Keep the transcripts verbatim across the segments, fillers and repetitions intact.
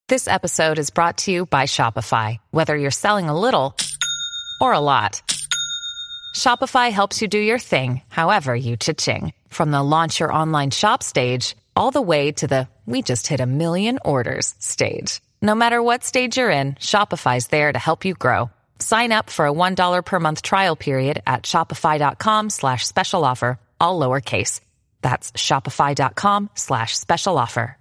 This episode is brought to you by Shopify. Whether you're selling a little or a lot, Shopify helps you do your thing, however you cha-ching. From the launch your online shop stage, all the way to the we just hit a million orders stage. No matter what stage you're in, Shopify's there to help you grow. Sign up for a one dollar per month trial period at shopify.com slash special offer, all lowercase. That's shopify.com slash special offer.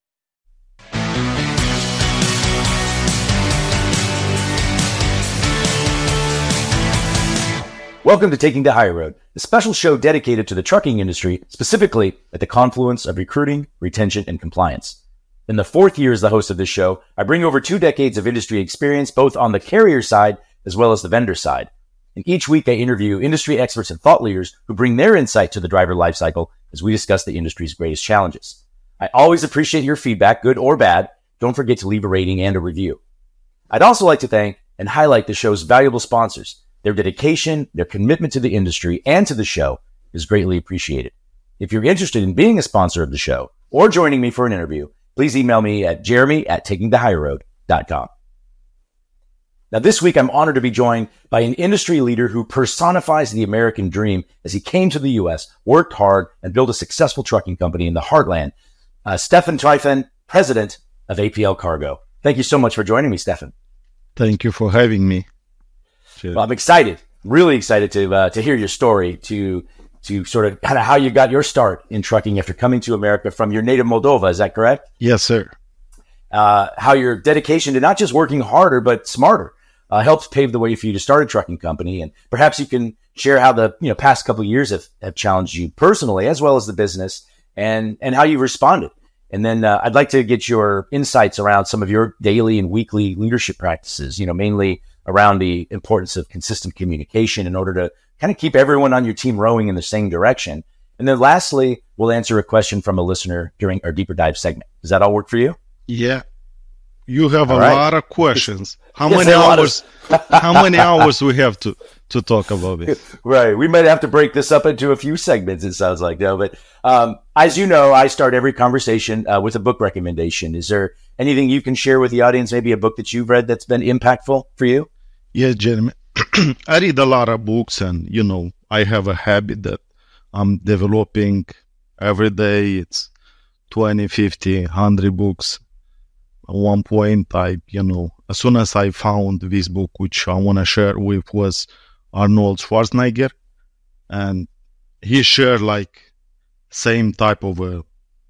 Welcome to Taking the High Road, a special show dedicated to the trucking industry, specifically at the confluence of recruiting, retention, and compliance. In the fourth year as the host of this show, I bring over two decades of industry experience, both on the carrier side as well as the vendor side. And each week I interview industry experts and thought leaders who bring their insight to the driver lifecycle as we discuss the industry's greatest challenges. I always appreciate your feedback, good or bad. Don't forget to leave a rating and a review. I'd also like to thank and highlight the show's valuable sponsors. Their dedication, their commitment to the industry and to the show is greatly appreciated. If you're interested in being a sponsor of the show or joining me for an interview, please email me at jeremy at taking the high road dot com. Now, this week, I'm honored to be joined by an industry leader who personifies the American dream as he came to the U S, worked hard, and built a successful trucking company in the heartland. Uh, Stefan Tryfan, president of A P L Cargo. Thank you so much for joining me, Stefan. Thank you for having me. Well, I'm excited, really excited to uh, to hear your story, to to sort of kind of how you got your start in trucking after coming to America from your native Moldova. Is that correct? Yes, sir. Uh, how your dedication to not just working harder, but smarter uh, helped pave the way for you to start a trucking company. And perhaps you can share how the you know past couple of years have, have challenged you personally as well as the business, and, and how you responded. And then uh, I'd like to get your insights around some of your daily and weekly leadership practices, you know, mainly around the importance of consistent communication in order to kind of keep everyone on your team rowing in the same direction. And then lastly, we'll answer a question from a listener during our deeper dive segment. Does that all work for you? Yeah. You have all a right. lot of questions. How Yes, many a lot hours of- how many hours we have to, to talk about it? Right. We might have to break this up into a few segments, it sounds like, though. But um, as you know, I start every conversation uh, with a book recommendation. Is there anything you can share with the audience, maybe a book that you've read that's been impactful for you? Yes, Jeremy. I read a lot of books, and, you know, I have a habit that I'm developing every day. It's twenty, fifty, one hundred books. At one point, I, you know, as soon as I found this book, which I want to share with, was Arnold Schwarzenegger. And he shared like same type of a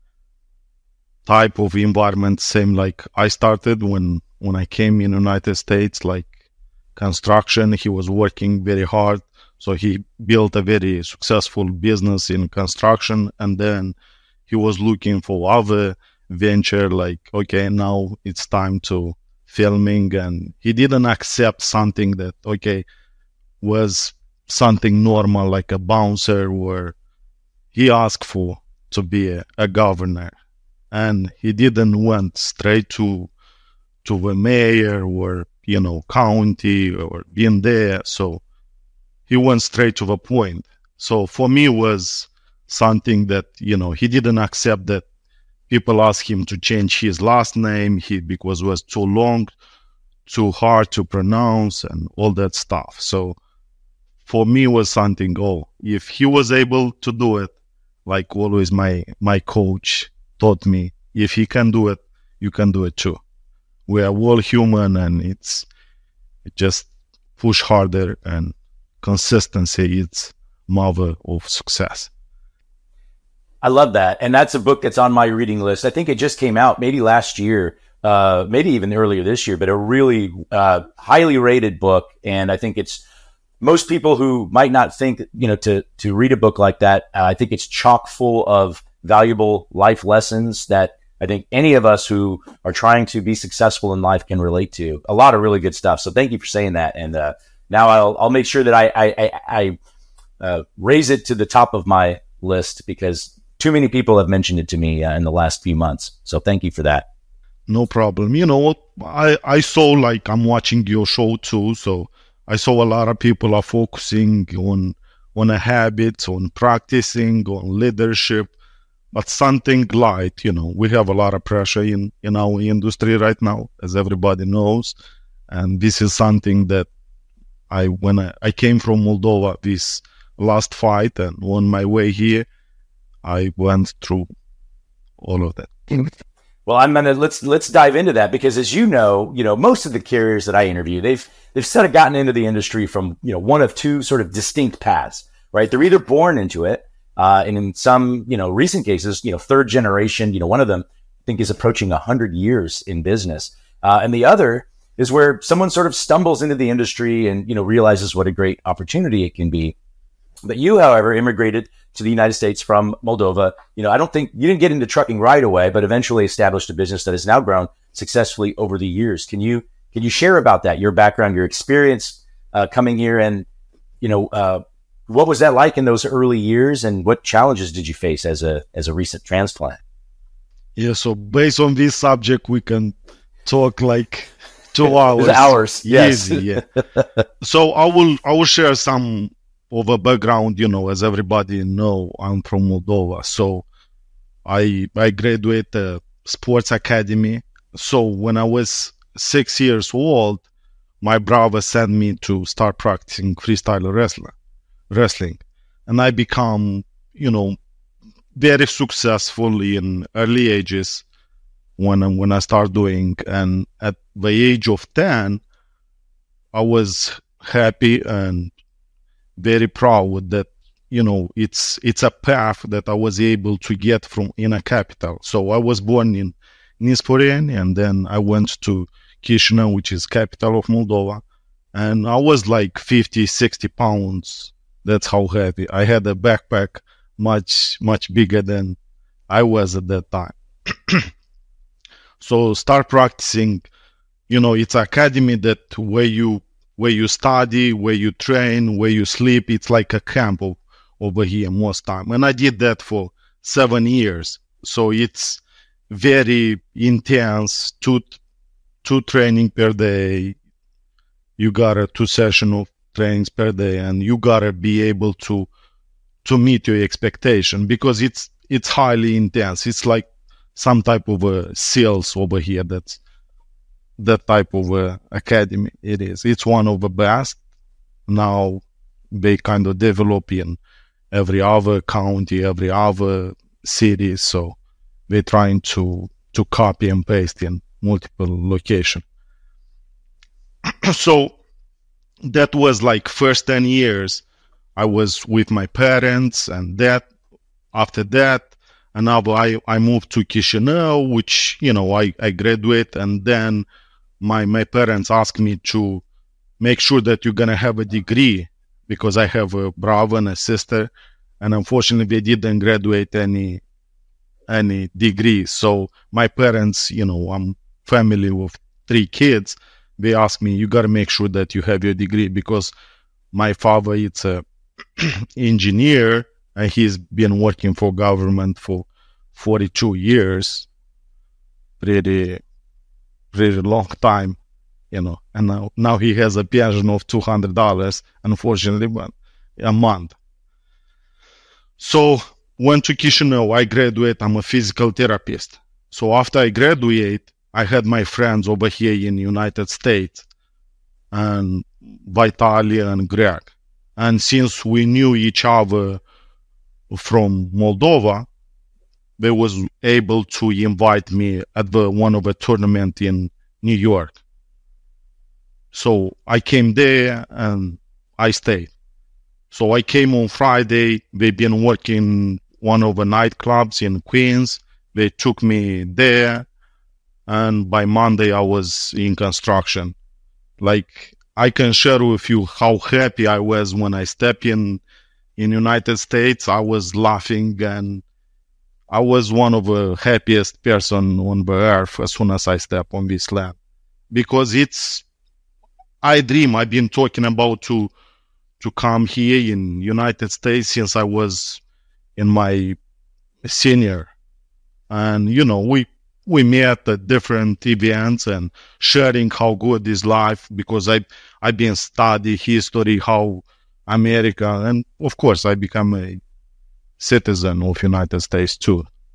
type of environment, same like I started when, when I came in the United States, like construction. He was working very hard. So he built a very successful business in construction. And then he was looking for other venture, like, okay, now it's time to filming. And he didn't accept something that, okay, was something normal, like a bouncer, where he asked for to be a, a governor. And he didn't went straight to to the mayor or, you know, county or being there. So he went straight to the point. So for me, it was something that, you know, he didn't accept that people asked him to change his last name he because it was too long, too hard to pronounce, and all that stuff. So for me, it was something, oh, if he was able to do it, like always my, my coach taught me, if he can do it, you can do it too. We are all human, and it's it just push harder, and consistency is mother of success. I love that. And that's a book that's on my reading list. I think it just came out maybe last year, uh, maybe even earlier this year, but a really uh, highly rated book. And I think it's most people who might not think, you know, to, to read a book like that, uh, I think it's chock full of valuable life lessons that I think any of us who are trying to be successful in life can relate to. A lot of really good stuff. So thank you for saying that. And uh, now I'll I'll make sure that I I, I, I uh, raise it to the top of my list, because too many people have mentioned it to me uh, in the last few months. So thank you for that. No problem. You know, I, I saw, like, I'm watching your show too, so I saw a lot of people are focusing on on a habit, on practicing, on leadership, but something light. You know, we have a lot of pressure in, in our industry right now, as everybody knows. And this is something that I, when I, I came from Moldova, this last fight, and on my way here, I went through all of that. Well, I'm gonna let's let's dive into that, because as you know, you know, most of the carriers that I interview, they've they've sort of gotten into the industry from, you know, one of two sort of distinct paths, right? They're either born into it, uh, and in some, you know, recent cases, you know, third generation, you know, one of them I think is approaching a hundred years in business, uh, and the other is where someone sort of stumbles into the industry and, you know, realizes what a great opportunity it can be. But you, however, immigrated to the United States from Moldova. You know, I don't think you didn't get into trucking right away, but eventually established a business that has now grown successfully over the years. Can you can you share about that, your background, your experience uh, coming here, and you know, uh, what was that like in those early years, and what challenges did you face as a as a recent transplant? Yeah, so based on this subject, we can talk like two hours. hours, yes. Easy, yeah. So I will I will share some of a background. You know, as everybody know, I'm from Moldova. So I I graduated a sports academy. So when I was six years old, my brother sent me to start practicing freestyle wrestling, wrestling, and I become, you know, very successful in early ages when I, when I start doing. And at the age of ten, I was happy and very proud that, you know, it's it's a path that I was able to get from in a capital. So I was born in Nisporeni, and then I went to Chisinau, which is capital of Moldova, and I was like fifty, sixty pounds. That's how heavy. I had a backpack much, much bigger than I was at that time. So start practicing, you know, it's academy that where you where you study, where you train, where you sleep. It's like a camp of, over here most time. And I did that for seven years. So it's very intense, two, two training per day. You got a two session of trainings per day, and you gotta be able to to meet your expectation, because it's it's highly intense. It's like some type of a sales over here. That's that type of uh, academy. It is. It's one of the best. Now they kind of develop in every other county, every other city. So they're trying to to copy and paste in multiple locations. So that was like first ten years I was with my parents, and that after that, and now I, I moved to Chisinau, which, you know, I, I graduate, and then my, my parents asked me to make sure that you're going to have a degree, because I have a brother and a sister, and unfortunately they didn't graduate any, any degree. So my parents, you know, I'm family with three kids. They asked me, you got to make sure that you have your degree, because my father is a engineer, and he's been working for government for forty-two years, pretty, pretty long time, you know, and now, now he has a pension of two hundred dollars, unfortunately, but a month. So went to Chisinau, I graduate, I'm a physical therapist. So after I graduate, I had my friends over here in the United States, and Vitaly and Greg. And since we knew each other from Moldova, they was able to invite me at the one of a tournament in New York. So I came there and I stayed. So I came on Friday. They've been working one of the nightclubs in Queens. They took me there. And by Monday, I was in construction. Like, I can share with you how happy I was when I stepped in in United States. I was laughing, and I was one of the happiest person on the earth as soon as I step on this land. Because it's, I dream, I've been talking about to to come here in United States since I was in my senior. And, you know, we we met at different events and sharing how good is life, because I, I've been studying history, how America, and of course I become a citizen of United States too.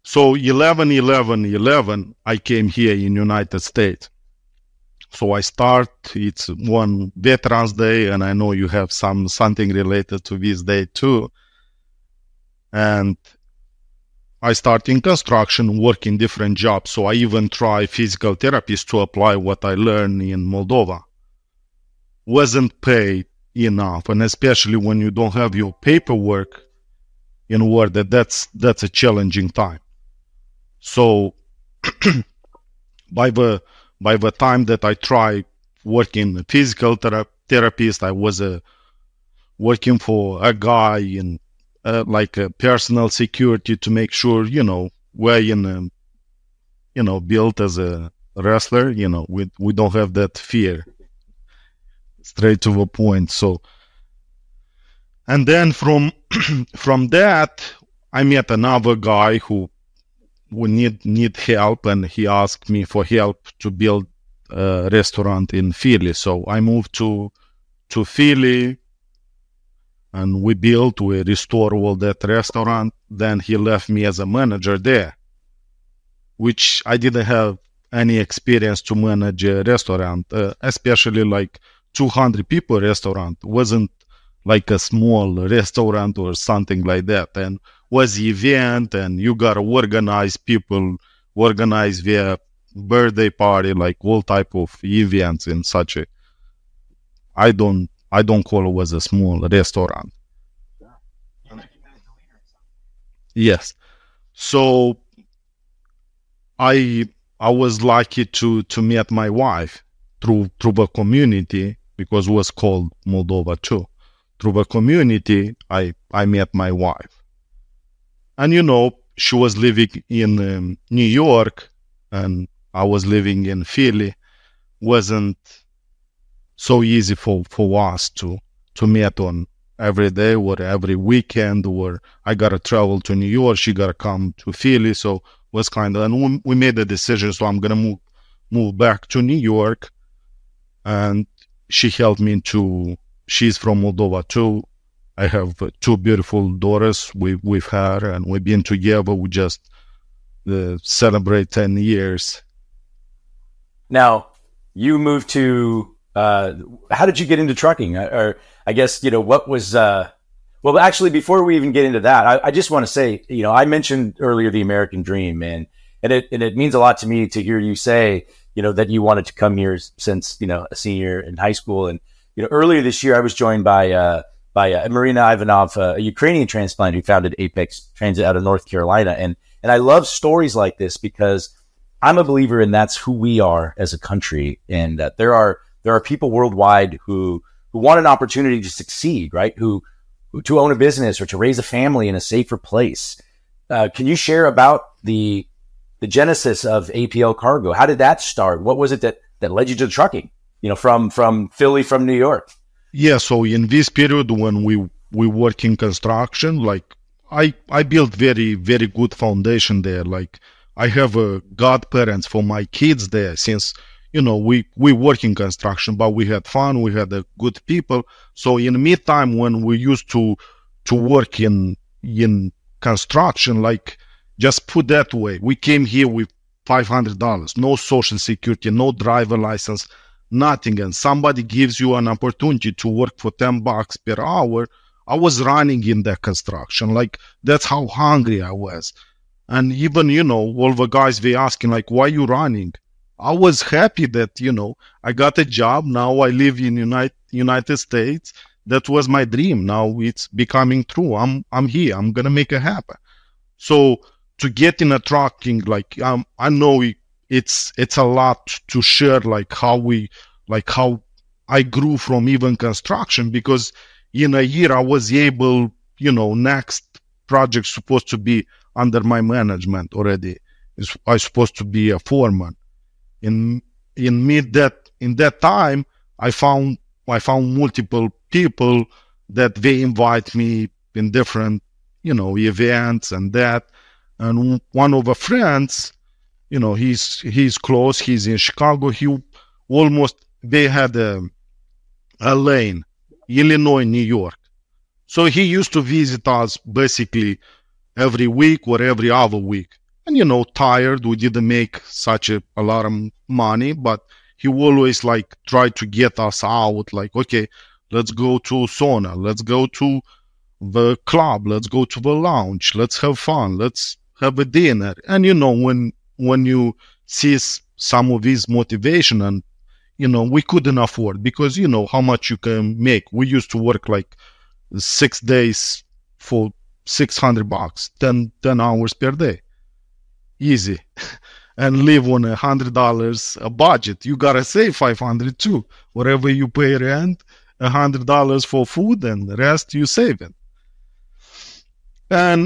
So eleven eleven eleven, I came here in United States. So I start, it's one Veterans Day, and I know you have some something related to this day too. And I start in construction, work in different jobs. So I even try physical therapies to apply what I learned in Moldova. Wasn't paid enough, and especially when you don't have your paperwork in order, that's that's a challenging time. So by the by the time that I tried working a physical thera- therapist, I was uh, working for a guy in uh, like a personal security to make sure, you know, we're in a, you know, built as a wrestler, you know, we we don't have that fear. Straight to the point. So, and then from from that, I met another guy who would need need help, and he asked me for help to build a restaurant in Philly. So I moved to to Philly, and we built, we restored all that restaurant. Then he left me as a manager there, which I didn't have any experience to manage a restaurant, uh, especially like two hundred people restaurant. Wasn't like a small restaurant or something like that, and was event, and you gotta organize people, organize their birthday party, like all type of events in such a, I don't I don't call it was a small restaurant. Yes. So I I was lucky to to meet my wife through through the community, because it was called Moldova too. Through the community, I, I met my wife. And, you know, she was living in um, New York, and I was living in Philly. Wasn't so easy for, for us to, to meet on every day or every weekend, or I got to travel to New York, she got to come to Philly. So it was kind of, and we, we made the decision, so I'm going to move, move back to New York. And she helped me to, she's from Moldova too. I have uh, two beautiful daughters with, with her, and we've been together. We just uh, celebrate ten years. Now, you moved to, uh, how did you get into trucking? Or I guess, you know, what was, uh, well, actually, before we even get into that, I, I just want to say, you know, I mentioned earlier the American dream, and, and it, and it means a lot to me to hear you say, you know, that you wanted to come here since, you know, a senior in high school. And, you know, earlier this year, I was joined by, uh, by uh, Marina Ivanov, uh, a Ukrainian transplant who founded Apex Transit out of North Carolina. And, and I love stories like this because I'm a believer in that's who we are as a country. And uh, there are, there are people worldwide who, who want an opportunity to succeed, right? Who, who to own a business or to raise a family in a safer place. Uh, can you share about the, the genesis of A P L Cargo? How did that start? What was it that, that led you to trucking, you know, from, from Philly, from New York? Yeah. So in this period when we, we work in construction, like I, I built very, very good foundation there. Like I have a godparents for my kids there since, you know, we, we work in construction, but we had fun. We had a good people. So in meantime, when we used to, to work in, in construction, like, just put that way, we came here with five hundred dollars, no social security, no driver license, nothing. And somebody gives you an opportunity to work for ten bucks per hour. I was running in that construction. Like, that's how hungry I was. And even, you know, all the guys, they asking like, why you running? I was happy that, you know, I got a job. Now I live in United, United States. That was my dream. Now it's becoming true. I'm, I'm here. I'm going to make it happen. So, to get in a trucking, like um, I know it, it's it's a lot to share, like how we, like how I grew from even construction, because in a year I was able, you know, next project supposed to be under my management already. Is I supposed to be a foreman. In in mid that in that time, I found I found multiple people that they invite me in different, you know, events and that. And one of the friends, you know, he's he's close. He's in Chicago. He almost they had a, a lane, Illinois, New York. So he used to visit us basically every week or every other week. and, you know, tired. We didn't make such a, a lot of money, but he always like tried to get us out. Like, okay, let's go to sauna. Let's go to the club. Let's go to the lounge. Let's have fun. Let's have a dinner. And, you know, when, when you see some of his motivation, and, you know, we couldn't afford, because, you know, how much you can make. We used to work like six days for six hundred bucks, ten, ten hours per day. Easy. And live on a hundred dollars a budget. You gotta save five hundred too. Whatever you pay rent, a hundred dollars for food, and the rest you save it. And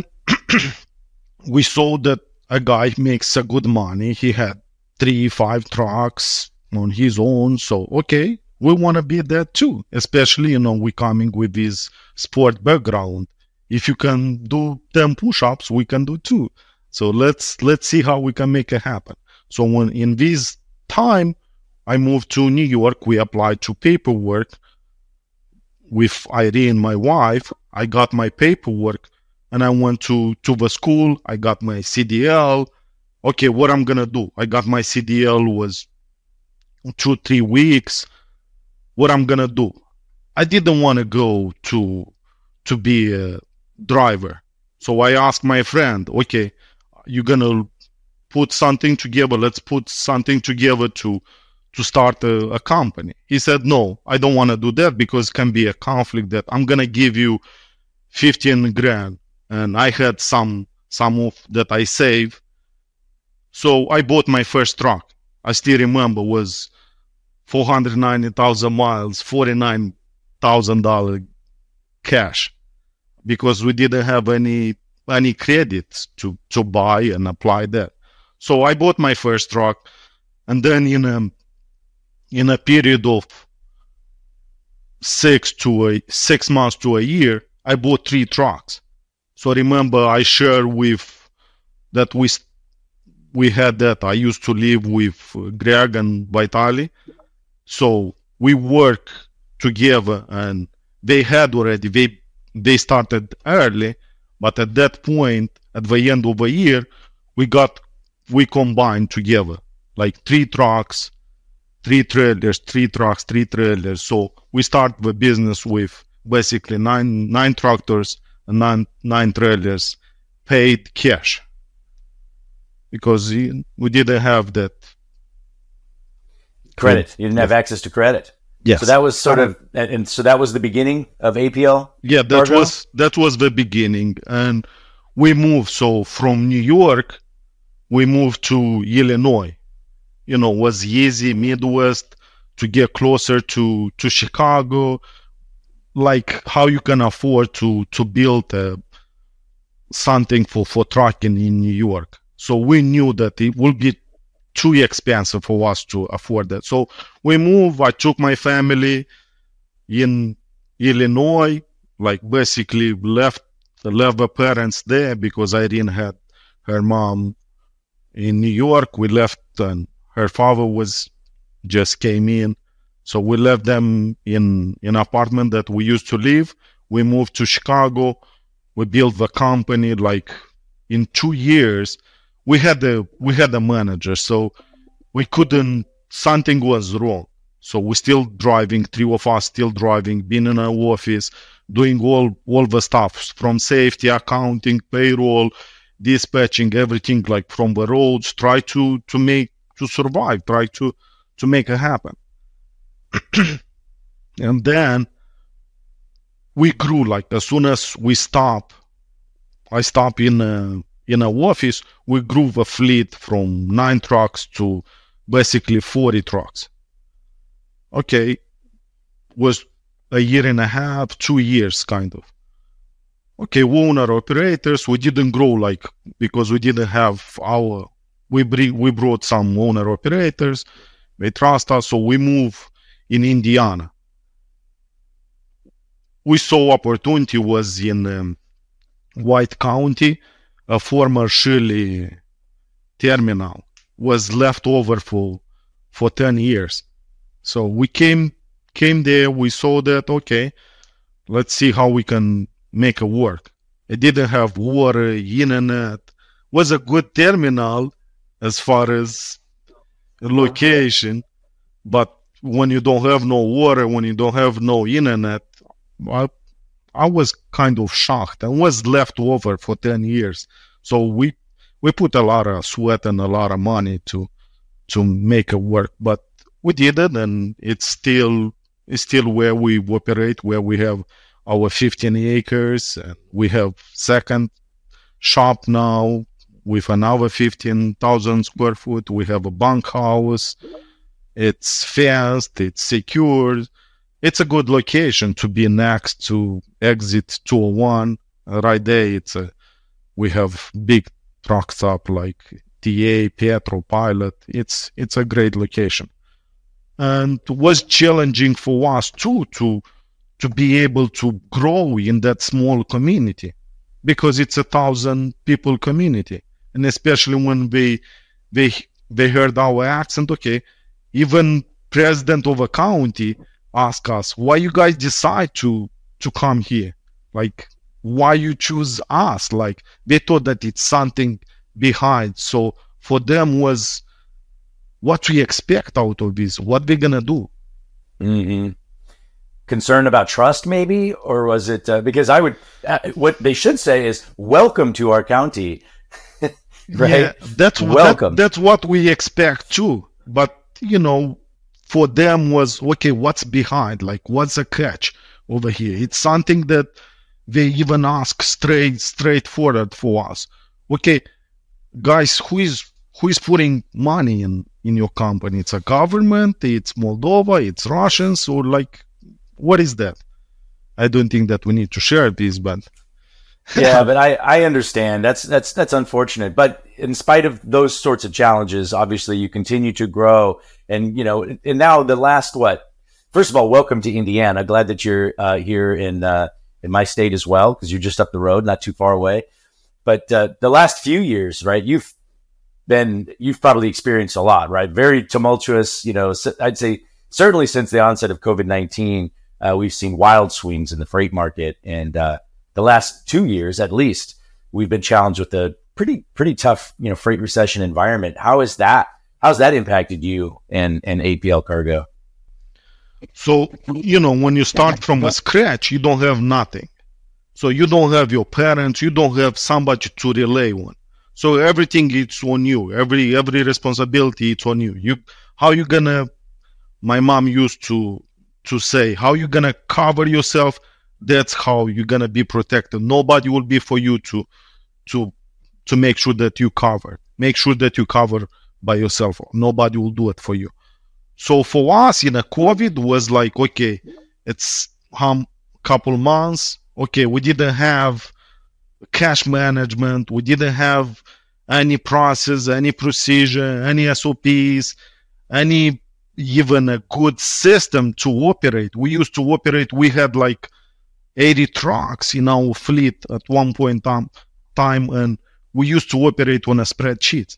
we saw that a guy makes a good money. He had three, five trucks on his own. So, okay, we want to be that too. Especially, you know, we coming with this sport background. If you can do ten push-ups, we can do two. So let's let's see how we can make it happen. So when in this time, I moved to New York. We applied to paperwork with Irene, my wife. I got my paperwork, and I went to, to the school. I got my C D L. Okay, what I'm going to do? I got my C D L was two, three weeks. What I'm going to do? I didn't want to go to, to be a driver. So I asked my friend, okay, you're going to put something together. Let's put something together to, to start a, a company. He said, no, I don't want to do that because it can be a conflict that I'm going to give you fifteen grand. And I had some, some of that I saved. So I bought my first truck. I still remember was four hundred ninety thousand miles, forty-nine thousand dollars cash, because we didn't have any, any credits to, to buy and apply that. So I bought my first truck, and then in a, in a period of six to a, six months to a year, I bought three trucks. So remember, I share with that we, we had that. I used to live with Greg and Vitali. So we work together, and they had already, they, they started early, but at that point, at the end of the year, we got, we combined together, like three trucks, three trailers, three trucks, three trailers. So we start the business with basically nine, nine tractors and nine, nine trailers paid cash, because we didn't have that credit. You didn't have access to credit. Yes. So that was sort of, and so that was the beginning of A P L? Yeah, that Cargo? was, that was the beginning. And we moved, so from New York, we moved to Illinois. You know, was easy, Midwest, to get closer to, to Chicago, like how you can afford to, to build uh, something for, for trucking in New York. So we knew that it would be too expensive for us to afford that. So we moved. I took my family in Illinois, like basically left, left the parents there because Irene had her mom in New York. We left, and her father was just came in. So we left them in an apartment that we used to live. We moved to Chicago. We built the company. Like in two years, we had a we had a manager. So we couldn't. Something was wrong. So we're still driving. Three of us still driving. Being in our office, doing all all the stuff from safety, accounting, payroll, dispatching, everything like from the roads. Try to to make to survive. Try to to make it happen. And then we grew. Like as soon as we stop, I stop in a, in a office, we grew the fleet from nine trucks to basically forty trucks. Okay, was a year and a half, two years kind of. Okay, owner operators, we didn't grow like, because we didn't have our, we bring, we brought some owner operators, they trust us, so we move in Indiana. We saw opportunity was in um, White County, a former Shirley terminal was left over for for ten years. So we came came there, we saw that, okay, let's see how we can make it work. It didn't have water, internet, was a good terminal as far as location, but when you don't have no water, when you don't have no internet, I, I was kind of shocked and was left over for ten years. So we we put a lot of sweat and a lot of money to to make it work, but we did it, and it's still it's still where we operate, where we have our fifteen acres, and we have second shop now with another fifteen thousand square foot. We have a bunkhouse. It's fast, it's secure. It's a good location to be next to exit two oh one. Right there, it's a, we have big truck stop like T A, Petro, Pilot. It's it's a great location. And it was challenging for us too to to be able to grow in that small community, because it's a thousand people community. And especially when they they they heard our accent, okay, even president of a county asked us, why you guys decide to to come here? Like, why you choose us? Like, they thought that it's something behind. So for them was, what we expect out of this, what they're gonna do. Mm-hmm. Concern about trust, maybe, or was it uh, because I would? Uh, what they should say is, "Welcome to our county." Right? Yeah, that's welcome. That, that's what we expect too. But you know, for them was okay. What's behind? Like, what's the catch over here? It's something that they even ask straight, straightforward for us. Okay, guys, who is who is putting money in in your company? It's a government. It's Moldova. It's Russians, or like, what is that? I don't think that we need to share this, but yeah, but I, I understand. That's that's that's unfortunate. But in spite of those sorts of challenges, obviously you continue to grow, and you know, and now the last what? First of all, welcome to Indiana. Glad that you're uh, here in uh, in my state as well, because you're just up the road, not too far away. But uh, the last few years, right? You've been you've probably experienced a lot, right? Very tumultuous. You know, I'd say certainly since the onset of COVID nineteen, uh, we've seen wild swings in the freight market, and uh, the last two years, at least, we've been challenged with a pretty, pretty tough, you know, freight recession environment. How is that? How's that impacted you and, and A P L Cargo? So, you know, when you start from a scratch, you don't have nothing. So you don't have your parents, you don't have somebody to rely on. So everything is on you. Every, every responsibility it's on you. You, how you gonna, my mom used to, to say, how you gonna cover yourself? That's how you're gonna be protected. Nobody will be for you to to to make sure that you cover. Make sure that you cover by yourself. Nobody will do it for you. So for us, you know, COVID was like, okay, it's um couple months. Okay, we didn't have cash management. We didn't have any process, any procedure, any S O Ps, any even a good system to operate. We used to operate. We had like eighty trucks in our fleet at one point in time, and we used to operate on a spreadsheet.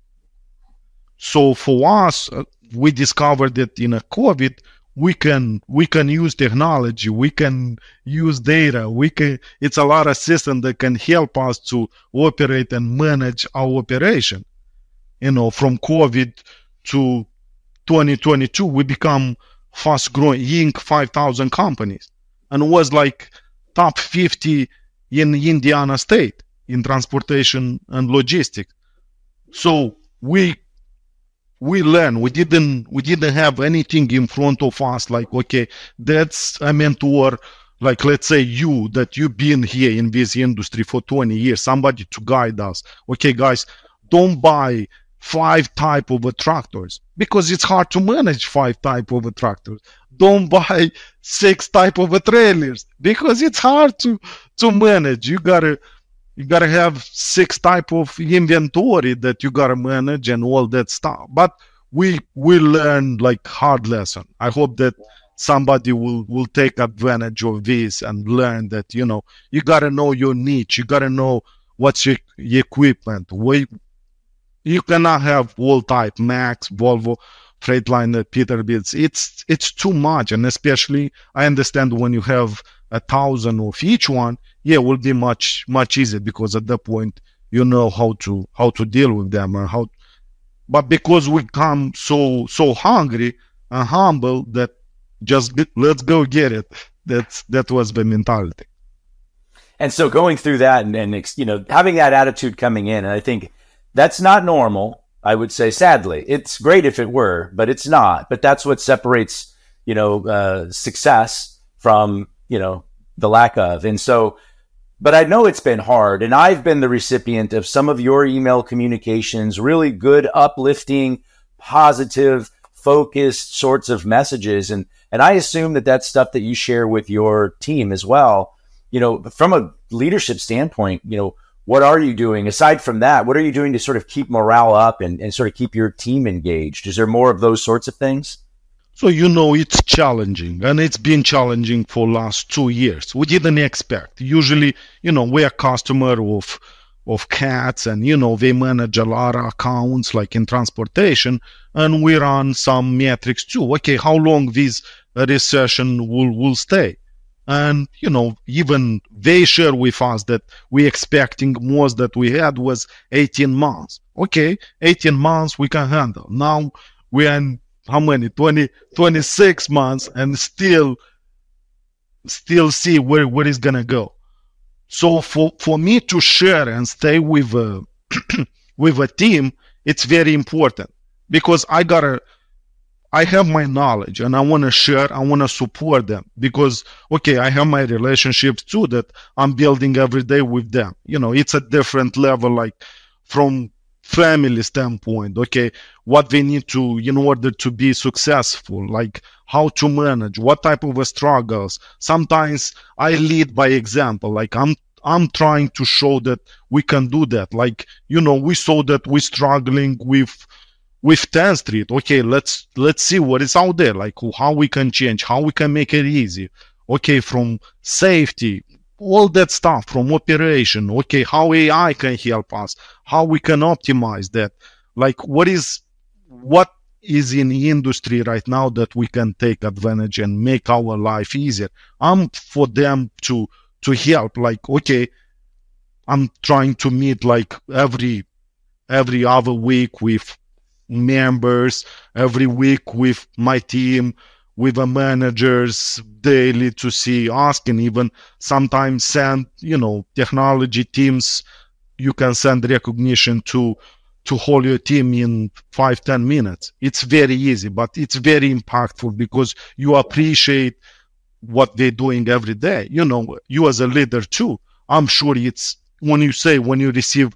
So for us, uh, we discovered that in a COVID, we can we can use technology, we can use data, we can. It's a lot of systems that can help us to operate and manage our operation. You know, from COVID to twenty twenty-two, we become fast growing Inc five thousand companies. And was like top fifty in Indiana state in transportation and logistics. So we we learned. We didn't we didn't have anything in front of us like, okay, that's a mentor, like let's say you, that you've been here in this industry for twenty years, somebody to guide us. Okay, guys, don't buy five type of tractors because it's hard to manage five type of tractors. Don't buy six type of trailers because it's hard to to manage. You gotta you gotta have six type of inventory that you gotta manage and all that stuff. But we we learn like hard lesson. I hope that somebody will will take advantage of this and learn that, you know, you gotta know your niche. You gotta know what's your, your equipment. We, you cannot have all type Max, Volvo, Freightliner, Peterbilt. It's it's too much, and especially I understand when you have a thousand of each one, yeah, it will be much much easier because at that point you know how to how to deal with them and how. But because we come so so hungry and humble that just get, let's go get it. That's that was the mentality. And so going through that and, and you know having that attitude coming in, and I think that's not normal. I would say, sadly, it's great if it were, but it's not. But that's what separates, you know, uh, success from, you know, the lack of. And so, but I know it's been hard, and I've been the recipient of some of your email communications, really good, uplifting, positive, focused sorts of messages. And, and I assume that that's stuff that you share with your team as well. You know, from a leadership standpoint, you know, what are you doing aside from that? What are you doing to sort of keep morale up and, and sort of keep your team engaged? Is there more of those sorts of things? So, you know, it's challenging, and it's been challenging for last two years. We didn't expect. Usually, you know, we're a customer of of cats, and, you know, they manage a lot of accounts like in transportation, and we run some metrics too. Okay, how long this recession will, will stay? And, you know, even they share with us that we expecting most that we had was eighteen months. Okay, eighteen months we can handle. Now we're in how many? twenty, twenty-six months and still, still see where, where it's going to go. So for, for me to share and stay with a, with a team, it's very important because I gotta, I have my knowledge and I want to share, I want to support them because, okay, I have my relationships too that I'm building every day with them. You know, it's a different level, like from family standpoint, okay, what they need to, in order to be successful, like how to manage, what type of struggles. Sometimes I lead by example, like I'm, I'm trying to show that we can do that. Like, you know, we saw that we're struggling with, with tenth Street, okay, let's let's see what is out there, like how we can change, how we can make it easy. Okay, from safety, all that stuff, from operation, okay, how A I can help us, how we can optimize that. Like what is what is in the industry right now that we can take advantage and make our life easier. I'm for them to to help, like, okay, I'm trying to meet like every every other week with members, every week with my team, with the managers daily to see, asking, even sometimes send, you know, technology teams, you can send recognition to to hold your team in five, ten minutes. It's very easy, but it's very impactful because you appreciate what they're doing every day. You know, you as a leader too, I'm sure it's when you say, when you receive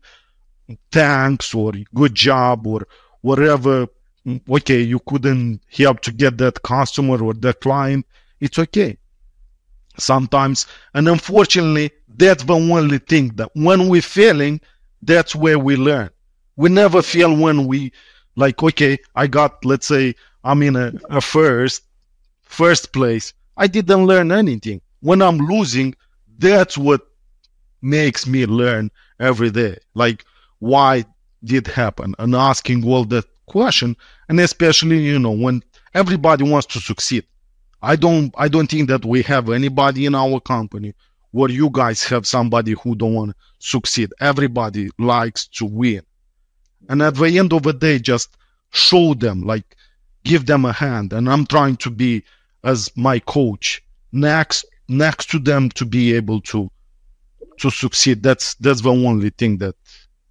thanks or good job or whatever, okay, you couldn't help to get that customer or that client, it's okay. Sometimes, and unfortunately, that's the only thing that when we're failing, that's where we learn. We never fail when we, like, okay, I got, let's say, I'm in a, a first, first place. I didn't learn anything. When I'm losing, that's what makes me learn every day. Like, why did happen, and asking all that question, and especially, you know, when everybody wants to succeed. I don't I don't think that we have anybody in our company where you guys have somebody who don't want to succeed. Everybody likes to win. And at the end of the day, just show them, like, give them a hand. And I'm trying to be, as my coach, next next to them to be able to to succeed. That's that's the only thing that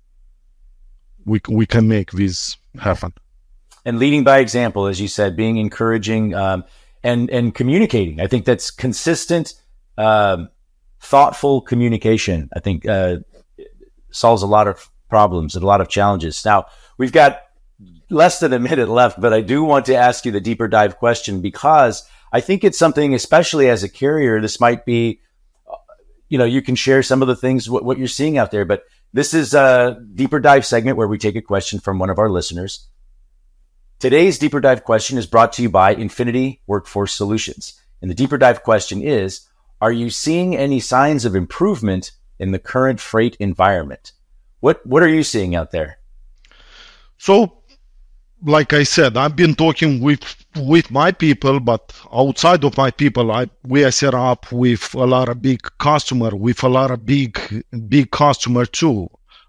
we we can make this happen. And leading by example, as you said, being encouraging, um, and and communicating. I think that's consistent, uh, thoughtful communication. I think uh, solves a lot of problems and a lot of challenges. Now, we've got less than a minute left, but I do want to ask you the deeper dive question, because I think it's something, especially as a carrier, this might be, you know, you can share some of the things, what, what you're seeing out there, but this is a deeper dive segment where we take a question from one of our listeners. Today's deeper dive question is brought to you by Infinity Workforce Solutions. And the deeper dive question is, are you seeing any signs of improvement in the current freight environment? What what are you seeing out there? So, like I said, I've been talking with with my people, but outside of my people, I we are set up with a lot of big customer, with a lot of big big customer too.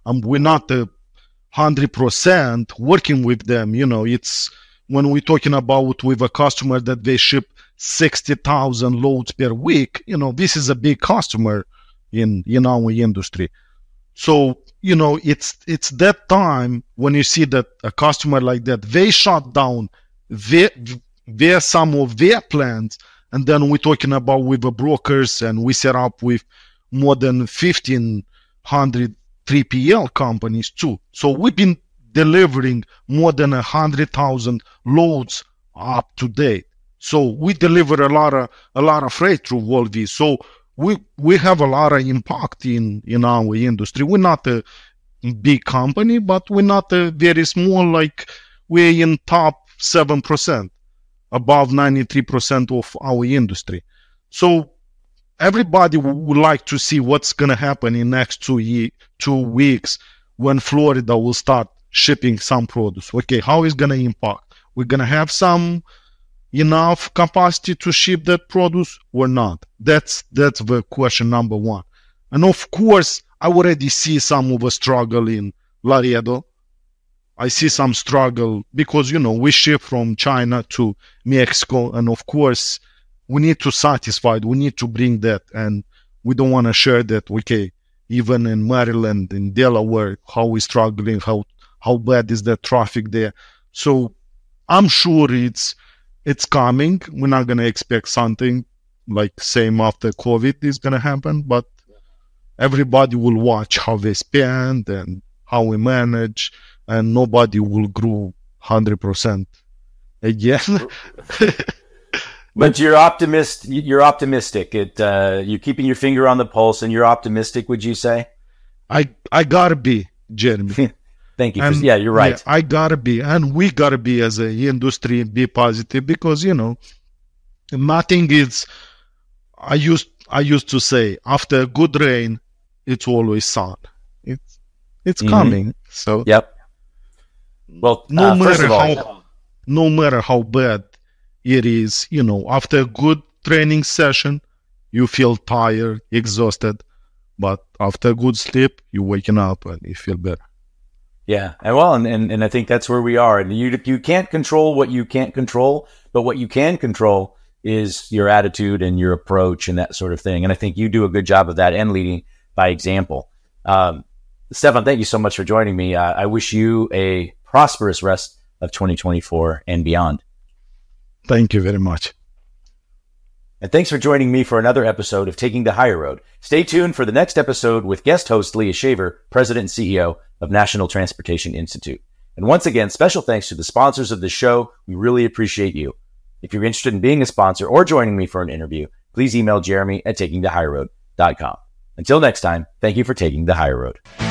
Um, we're not a hundred percent working with them. You know, it's when we're talking about with a customer that they ship sixty thousand loads per week, you know, this is a big customer in, in our industry. So, you know, it's, it's that time when you see that a customer like that, they shut down their, their, some of their plants. And then we're talking about with the brokers, and we set up with more than fifteen hundred three P L companies too. So we've been delivering more than a hundred thousand loads up to date. So we deliver a lot of a lot of freight through Volvi. So we we have a lot of impact in in our industry. We're not a big company, but we're not a very small. Like we're in top seven percent, above ninety-three percent of our industry. So everybody would like to see what's gonna happen in next two ye- two weeks when Florida will start shipping some produce. Okay, how is gonna impact? We're gonna have some enough capacity to ship that produce or not? That's that's the question number one. And of course, I already see some of a struggle in Laredo. I see some struggle because, you know, we ship from China to Mexico, and of course, we need to satisfy, we need to bring that, and we don't want to share that, okay, even in Maryland, in Delaware, how we're struggling, how how bad is the traffic there. So I'm sure it's it's coming. We're not going to expect something like same after COVID is going to happen, but everybody will watch how they spend and how we manage, and nobody will grow one hundred percent again. But you're optimist. You're optimistic. It uh, you're keeping your finger on the pulse, and you're optimistic. Would you say? I I gotta be, Jeremy. Thank you. For, And, yeah, you're right. Yeah, I gotta be, and we gotta be as a industry, be positive, because you know, nothing is. I used I used to say after a good rain, it's always sun. It's it's Mm-hmm. coming. So Yep. Well, no uh, first matter of all, how no matter how bad it is, you know, after a good training session, you feel tired, exhausted, but after a good sleep, you're waking up and you feel better. yeah, and well, and, and and I think that's where we are. And you you can't control what you can't control, but what you can control is your attitude and your approach and that sort of thing. And I think you do a good job of that and leading by example. Um, Stefan, thank you so much for joining me. Uh, I wish you a prosperous rest of twenty twenty-four and beyond. Thank you very much. And thanks for joining me for another episode of Taking the Higher Road. Stay tuned for the next episode with guest host Leah Shaver, President and C E O of National Transportation Institute. And once again, special thanks to the sponsors of the show. We really appreciate you. If you're interested in being a sponsor or joining me for an interview, please email Jeremy at taking the higher road dot com. Until next time, thank you for taking the higher road.